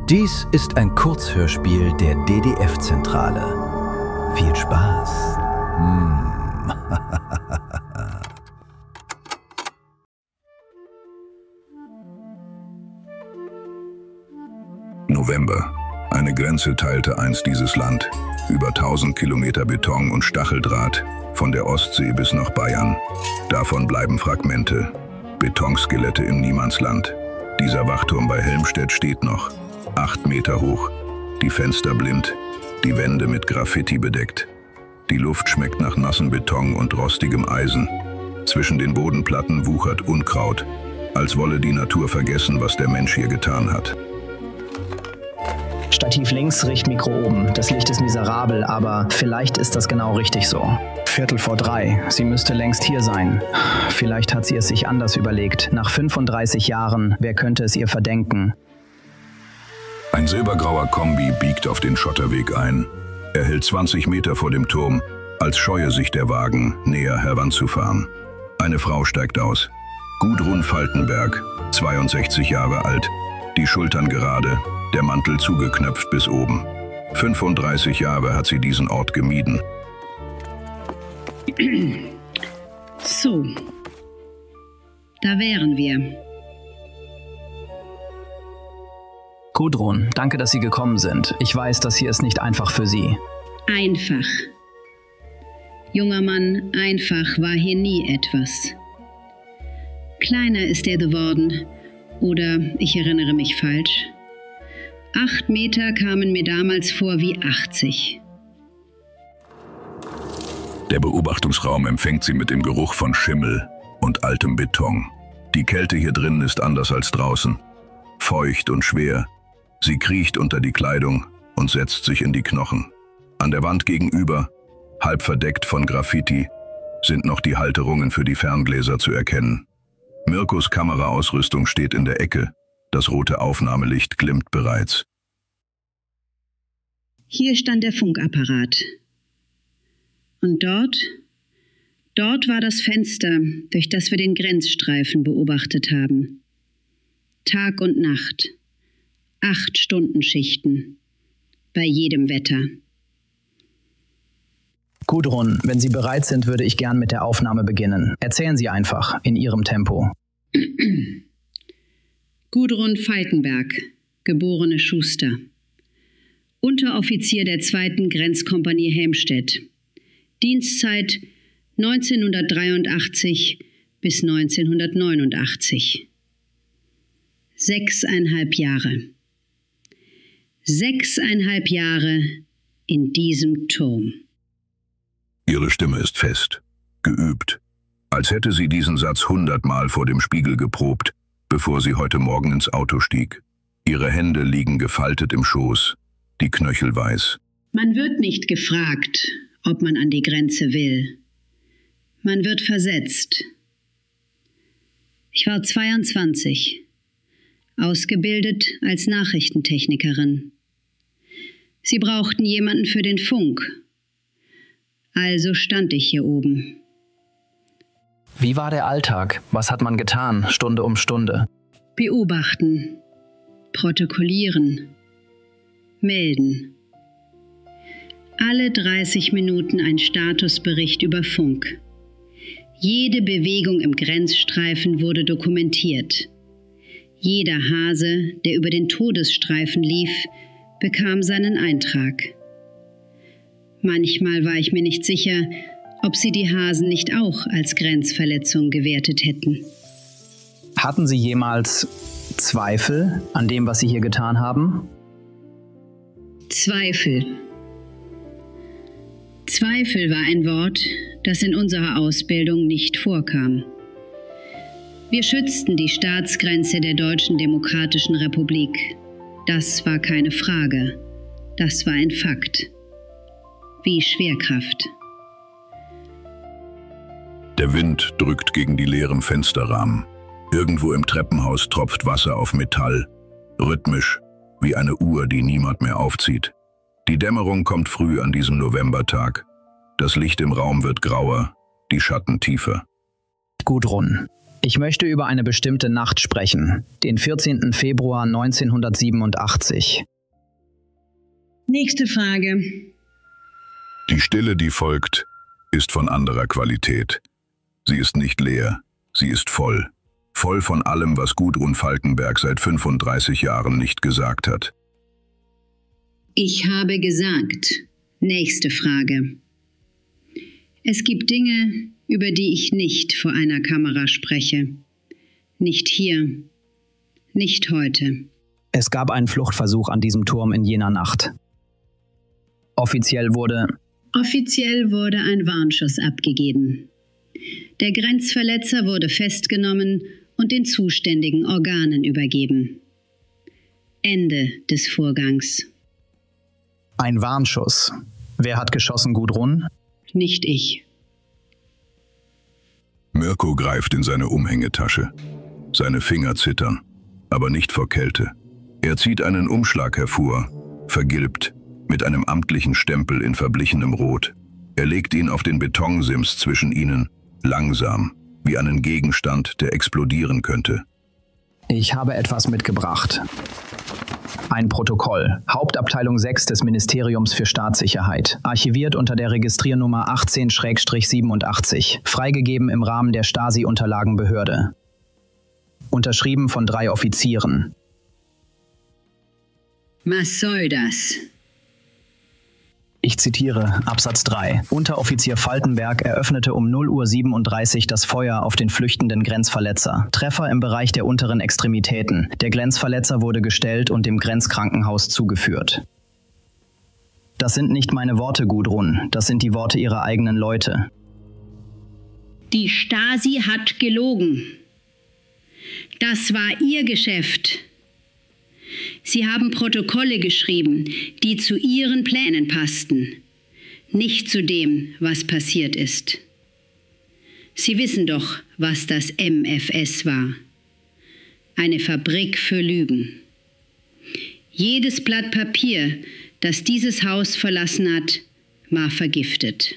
Dies ist ein Kurzhörspiel der DDF-Zentrale. Viel Spaß! November. Eine Grenze teilte einst dieses Land. Über 1000 Kilometer Beton und Stacheldraht, von der Ostsee bis nach Bayern. Davon bleiben Fragmente, Betonskelette im Niemandsland. Dieser Wachturm bei Helmstedt steht noch, 8 Meter hoch, die Fenster blind, die Wände mit Graffiti bedeckt. Die Luft schmeckt nach nassem Beton und rostigem Eisen. Zwischen den Bodenplatten wuchert Unkraut, als wolle die Natur vergessen, was der Mensch hier getan hat. Stativ links, Richtmikro oben. Das Licht ist miserabel, aber vielleicht ist das genau richtig so. 2:45. Sie müsste längst hier sein. Vielleicht hat sie es sich anders überlegt. Nach 35 Jahren, wer könnte es ihr verdenken? Ein silbergrauer Kombi biegt auf den Schotterweg ein. Er hält 20 Meter vor dem Turm, als scheue sich der Wagen, näher heranzufahren. Eine Frau steigt aus. Gudrun Faltenberg, 62 Jahre alt, die Schultern gerade, der Mantel zugeknöpft bis oben. 35 Jahre hat sie diesen Ort gemieden. So, da wären wir. Gudrun, danke, dass Sie gekommen sind. Ich weiß, das hier ist nicht einfach für Sie. Einfach. Junger Mann, einfach war hier nie etwas. Kleiner ist er geworden. Oder ich erinnere mich falsch. 8 Meter kamen mir damals vor wie 80. Der Beobachtungsraum empfängt sie mit dem Geruch von Schimmel und altem Beton. Die Kälte hier drin ist anders als draußen. Feucht und schwer. Sie kriecht unter die Kleidung und setzt sich in die Knochen. An der Wand gegenüber, halb verdeckt von Graffiti, sind noch die Halterungen für die Ferngläser zu erkennen. Mirkos Kameraausrüstung steht in der Ecke. Das rote Aufnahmelicht glimmt bereits. Hier stand der Funkapparat. Und dort war das Fenster, durch das wir den Grenzstreifen beobachtet haben. Tag und Nacht. 8-Stunden-Schichten. Bei jedem Wetter. Gudrun, wenn Sie bereit sind, würde ich gern mit der Aufnahme beginnen. Erzählen Sie einfach, in Ihrem Tempo. Gudrun Faltenberg, geborene Schuster. Unteroffizier der 2. Grenzkompanie Helmstedt. Dienstzeit 1983 bis 1989. 6,5 Jahre. 6,5 Jahre in diesem Turm. Ihre Stimme ist fest, geübt, als hätte sie diesen Satz 100-mal vor dem Spiegel geprobt, bevor sie heute Morgen ins Auto stieg. Ihre Hände liegen gefaltet im Schoß, die Knöchel weiß. Man wird nicht gefragt, ob man an die Grenze will. Man wird versetzt. Ich war 22, ausgebildet als Nachrichtentechnikerin. Sie brauchten jemanden für den Funk. Also stand ich hier oben. Wie war der Alltag? Was hat man getan, Stunde um Stunde? Beobachten, protokollieren, melden. Alle 30 Minuten ein Statusbericht über Funk. Jede Bewegung im Grenzstreifen wurde dokumentiert. Jeder Hase, der über den Todesstreifen lief, bekam seinen Eintrag. Manchmal war ich mir nicht sicher, ob sie die Hasen nicht auch als Grenzverletzung gewertet hätten. Hatten Sie jemals Zweifel an dem, was Sie hier getan haben? Zweifel. Zweifel war ein Wort, das in unserer Ausbildung nicht vorkam. Wir schützten die Staatsgrenze der Deutschen Demokratischen Republik. Das war keine Frage. Das war ein Fakt. Wie Schwerkraft. Der Wind drückt gegen die leeren Fensterrahmen. Irgendwo im Treppenhaus tropft Wasser auf Metall. Rhythmisch, wie eine Uhr, die niemand mehr aufzieht. Die Dämmerung kommt früh an diesem Novembertag. Das Licht im Raum wird grauer, die Schatten tiefer. Gudrun, Ich möchte über eine bestimmte Nacht sprechen, den 14. Februar 1987. Nächste Frage. Die Stille, die folgt, ist von anderer Qualität. Sie ist nicht leer, sie ist voll. Voll von allem, was Gudrun Falkenberg seit 35 Jahren nicht gesagt hat. Ich habe gesagt. Nächste Frage. Es gibt Dinge, über die ich nicht vor einer Kamera spreche. Nicht hier. Nicht heute. Es gab einen Fluchtversuch an diesem Turm in jener Nacht. Offiziell wurde ein Warnschuss abgegeben. Der Grenzverletzer wurde festgenommen und den zuständigen Organen übergeben. Ende des Vorgangs. ein Warnschuss. Wer hat geschossen, Gudrun? Nicht ich. Mirko greift in seine Umhängetasche. Seine Finger zittern, aber nicht vor Kälte. Er zieht einen Umschlag hervor, vergilbt, mit einem amtlichen Stempel in verblichenem Rot. Er legt ihn auf den Betonsims zwischen ihnen, langsam, wie einen Gegenstand, der explodieren könnte. Ich habe etwas mitgebracht. Ein Protokoll, Hauptabteilung 6 des Ministeriums für Staatssicherheit, archiviert unter der Registriernummer 18-87, freigegeben im Rahmen der Stasi-Unterlagenbehörde. Unterschrieben von 3 Offizieren. Was soll das? Ich zitiere Absatz 3. Unteroffizier Falkenberg eröffnete um 0:37 Uhr das Feuer auf den flüchtenden Grenzverletzer. Treffer im Bereich der unteren Extremitäten. Der Grenzverletzer wurde gestellt und dem Grenzkrankenhaus zugeführt. Das sind nicht meine Worte, Gudrun. Das sind die Worte ihrer eigenen Leute. Die Stasi hat gelogen. Das war ihr Geschäft. Sie haben Protokolle geschrieben, die zu ihren Plänen passten, nicht zu dem, was passiert ist. Sie wissen doch, was das MFS war. Eine Fabrik für Lügen. Jedes Blatt Papier, das dieses Haus verlassen hat, war vergiftet.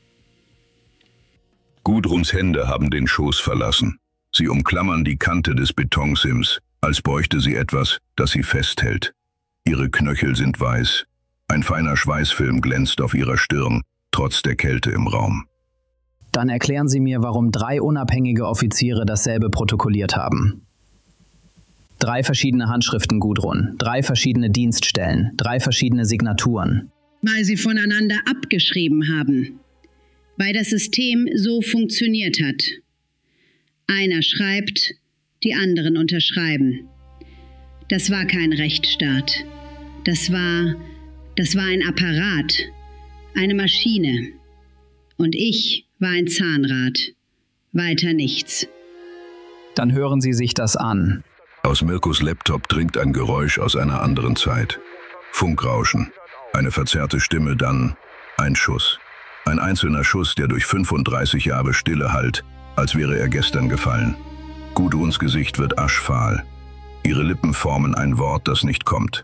Gudruns Hände haben den Schoß verlassen. Sie umklammern die Kante des Betonsims, als bräuchte sie etwas, das sie festhält. Ihre Knöchel sind weiß. Ein feiner Schweißfilm glänzt auf ihrer Stirn, trotz der Kälte im Raum. Dann erklären Sie mir, warum 3 unabhängige Offiziere dasselbe protokolliert haben. 3 verschiedene Handschriften, Gudrun, 3 verschiedene Dienststellen, 3 verschiedene Signaturen. Weil sie voneinander abgeschrieben haben. Weil das System so funktioniert hat. Einer schreibt, die anderen unterschreiben. Das war kein Rechtsstaat. Das war ein Apparat, eine Maschine. Und ich war ein Zahnrad. Weiter nichts. Dann hören Sie sich das an. Aus Mirkos Laptop dringt ein Geräusch aus einer anderen Zeit. Funkrauschen, eine verzerrte Stimme, dann ein Schuss. Ein einzelner Schuss, der durch 35 Jahre Stille hallt, als wäre er gestern gefallen. Gudruns Gesicht wird aschfahl. Ihre Lippen formen ein Wort, das nicht kommt.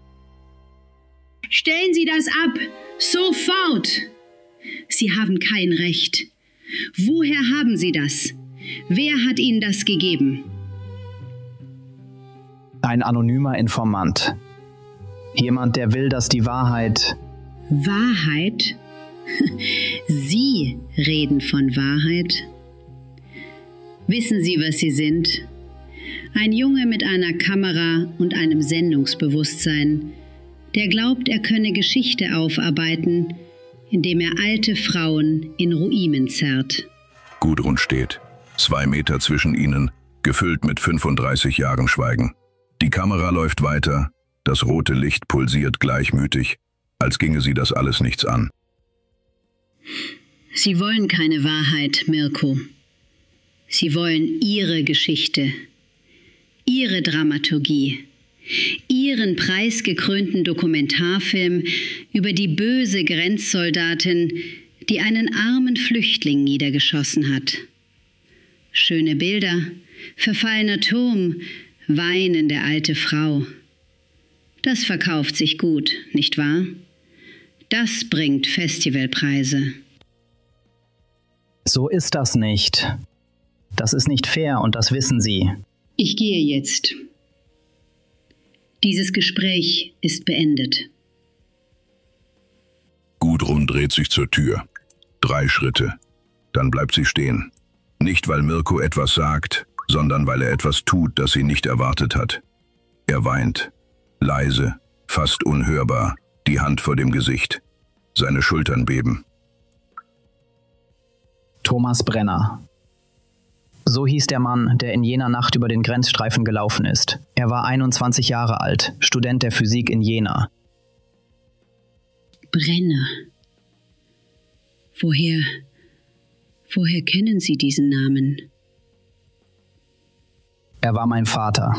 Stellen Sie das ab! Sofort! Sie haben kein Recht. Woher haben Sie das? Wer hat Ihnen das gegeben? Ein anonymer Informant. Jemand, der will, dass die Wahrheit... Wahrheit? Sie reden von Wahrheit? Wissen Sie, was Sie sind? Ein Junge mit einer Kamera und einem Sendungsbewusstsein, der glaubt, er könne Geschichte aufarbeiten, indem er alte Frauen in Ruinen zerrt. Gudrun steht. 2 Meter zwischen ihnen, gefüllt mit 35 Jahren Schweigen. Die Kamera läuft weiter, das rote Licht pulsiert gleichmütig, als ginge sie das alles nichts an. Sie wollen keine Wahrheit, Mirko. Sie wollen Ihre Geschichte, Ihre Dramaturgie, Ihren preisgekrönten Dokumentarfilm über die böse Grenzsoldatin, die einen armen Flüchtling niedergeschossen hat. Schöne Bilder, verfallener Turm, weinende alte Frau. Das verkauft sich gut, nicht wahr? Das bringt Festivalpreise. So ist das nicht. Das ist nicht fair und das wissen Sie. Ich gehe jetzt. Dieses Gespräch ist beendet. Gudrun dreht sich zur Tür. 3 Schritte. Dann bleibt sie stehen. Nicht, weil Mirko etwas sagt, sondern weil er etwas tut, das sie nicht erwartet hat. Er weint. Leise, fast unhörbar, die Hand vor dem Gesicht. Seine Schultern beben. Thomas Brenner. So hieß der Mann, der in jener Nacht über den Grenzstreifen gelaufen ist. Er war 21 Jahre alt, Student der Physik in Jena. Brenner. Woher kennen Sie diesen Namen? Er war mein Vater.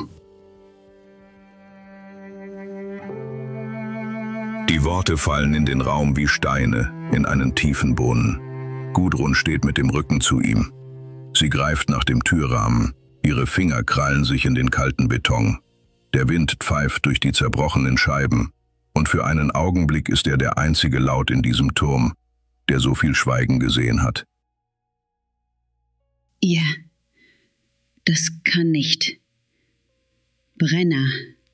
Die Worte fallen in den Raum wie Steine in einen tiefen Brunnen. Gudrun steht mit dem Rücken zu ihm. Sie greift nach dem Türrahmen. Ihre Finger krallen sich in den kalten Beton. Der Wind pfeift durch die zerbrochenen Scheiben. Und für einen Augenblick ist er der einzige Laut in diesem Turm, der so viel Schweigen gesehen hat. Ja, das kann nicht. Brenner.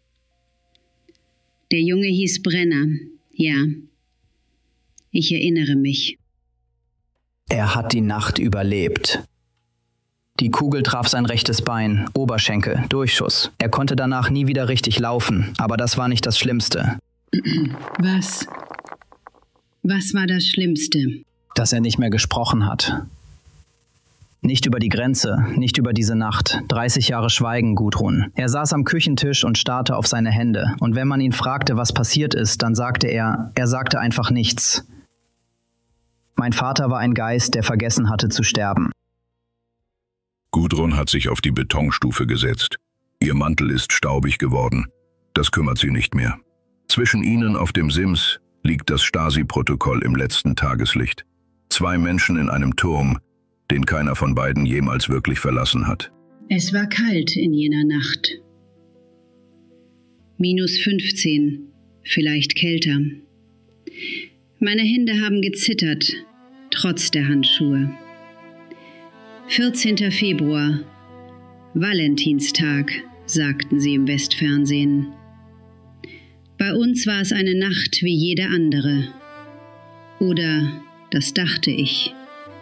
Der Junge hieß Brenner, ja. Ich erinnere mich. Er hat die Nacht überlebt. Die Kugel traf sein rechtes Bein, Oberschenkel, Durchschuss. Er konnte danach nie wieder richtig laufen, aber das war nicht das Schlimmste. Was? Was war das Schlimmste? Dass er nicht mehr gesprochen hat. Nicht über die Grenze, nicht über diese Nacht. 30 Jahre Schweigen, Gudrun. Er saß am Küchentisch und starrte auf seine Hände. Und wenn man ihn fragte, was passiert ist, dann sagte er sagte einfach nichts. Mein Vater war ein Geist, der vergessen hatte zu sterben. Gudrun hat sich auf die Betonstufe gesetzt. Ihr Mantel ist staubig geworden. Das kümmert sie nicht mehr. Zwischen ihnen auf dem Sims liegt das Stasi-Protokoll im letzten Tageslicht. 2 Menschen in einem Turm, den keiner von beiden jemals wirklich verlassen hat. Es war kalt in jener Nacht. -15, vielleicht kälter. Meine Hände haben gezittert, trotz der Handschuhe. 14. Februar, Valentinstag, sagten sie im Westfernsehen. Bei uns war es eine Nacht wie jede andere. Oder das dachte ich.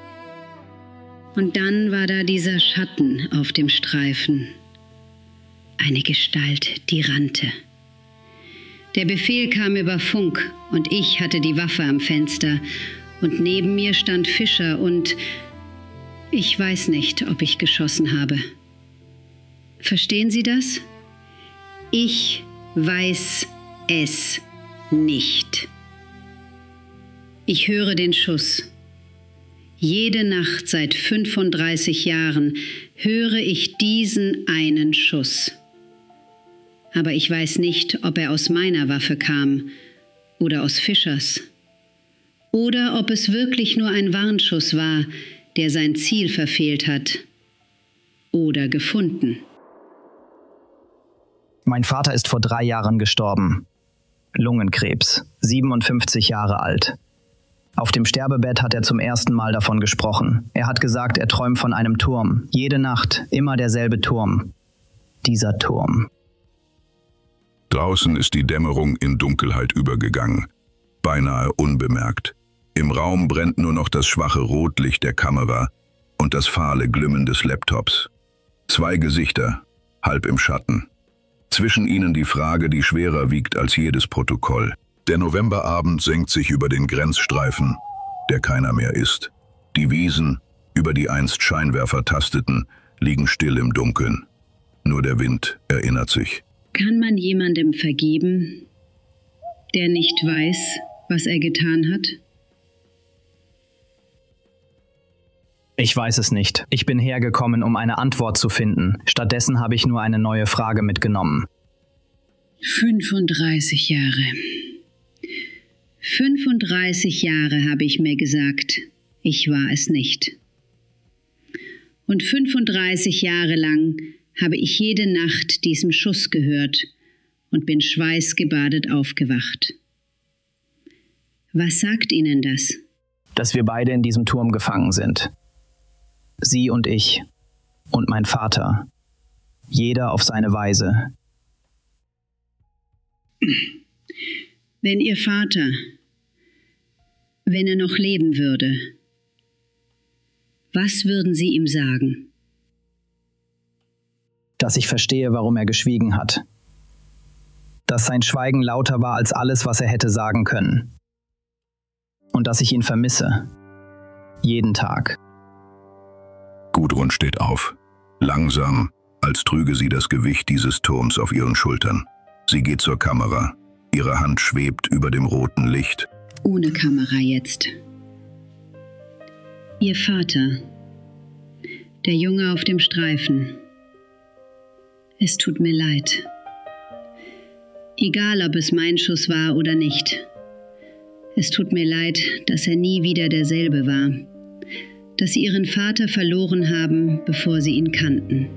Und dann war da dieser Schatten auf dem Streifen. Eine Gestalt, die rannte. Der Befehl kam über Funk und ich hatte die Waffe am Fenster. Und neben mir stand Fischer und ich weiß nicht, ob ich geschossen habe. Verstehen Sie das? Ich weiß es nicht. Ich höre den Schuss. Jede Nacht seit 35 Jahren höre ich diesen einen Schuss. Aber ich weiß nicht, ob er aus meiner Waffe kam oder aus Fischers. Oder ob es wirklich nur ein Warnschuss war, der sein Ziel verfehlt hat. Oder gefunden. Mein Vater ist vor 3 Jahren gestorben. Lungenkrebs, 57 Jahre alt. Auf dem Sterbebett hat er zum ersten Mal davon gesprochen. Er hat gesagt, er träumt von einem Turm. Jede Nacht, immer derselbe Turm. Dieser Turm. Draußen ist die Dämmerung in Dunkelheit übergegangen. Beinahe unbemerkt. Im Raum brennt nur noch das schwache Rotlicht der Kamera und das fahle Glimmen des Laptops. 2 Gesichter, halb im Schatten. Zwischen ihnen die Frage, die schwerer wiegt als jedes Protokoll. Der Novemberabend senkt sich über den Grenzstreifen, der keiner mehr ist. Die Wiesen, über die einst Scheinwerfer tasteten, liegen still im Dunkeln. Nur der Wind erinnert sich. Kann man jemandem vergeben, der nicht weiß, was er getan hat? Ich weiß es nicht. Ich bin hergekommen, um eine Antwort zu finden. Stattdessen habe ich nur eine neue Frage mitgenommen. 35 Jahre. 35 Jahre habe ich mir gesagt, ich war es nicht. Und 35 Jahre lang habe ich jede Nacht diesen Schuss gehört und bin schweißgebadet aufgewacht. Was sagt Ihnen das? Dass wir beide in diesem Turm gefangen sind. Sie und ich. und mein Vater. Jeder auf seine Weise. Wenn Ihr Vater, wenn er noch leben würde, was würden Sie ihm sagen? Dass ich verstehe, warum er geschwiegen hat. Dass sein Schweigen lauter war als alles, was er hätte sagen können. Und dass ich ihn vermisse. Jeden Tag. Gudrun steht auf. Langsam, als trüge sie das Gewicht dieses Turms auf ihren Schultern. Sie geht zur Kamera. Ihre Hand schwebt über dem roten Licht. Ohne Kamera jetzt. Ihr Vater, der Junge auf dem Streifen. Es tut mir leid. Egal, ob es mein Schuss war oder nicht. Es tut mir leid, dass er nie wieder derselbe war. Dass Sie Ihren Vater verloren haben, bevor Sie ihn kannten.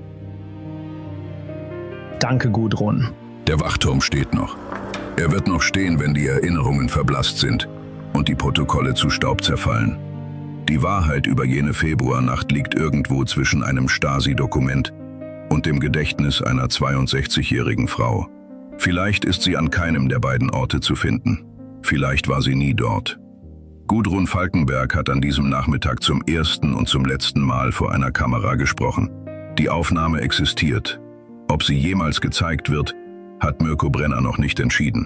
Danke, Gudrun. Der Wachturm steht noch. Er wird noch stehen, wenn die Erinnerungen verblasst sind und die Protokolle zu Staub zerfallen. Die Wahrheit über jene Februarnacht liegt irgendwo zwischen einem Stasi-Dokument und dem Gedächtnis einer 62-jährigen Frau. Vielleicht ist sie an keinem der beiden Orte zu finden. Vielleicht war sie nie dort. Gudrun Falkenberg hat an diesem Nachmittag zum ersten und zum letzten Mal vor einer Kamera gesprochen. Die Aufnahme existiert. Ob sie jemals gezeigt wird, hat Mirko Brenner noch nicht entschieden.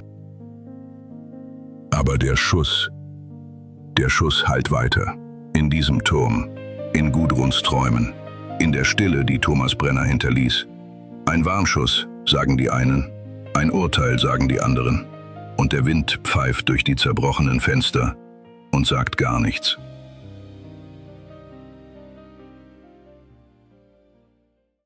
Aber der Schuss hallt weiter. In diesem Turm, in Gudruns Träumen, in der Stille, die Thomas Brenner hinterließ. Ein Warnschuss, sagen die einen, ein Urteil, sagen die anderen. Und der Wind pfeift durch die zerbrochenen Fenster und sagt gar nichts.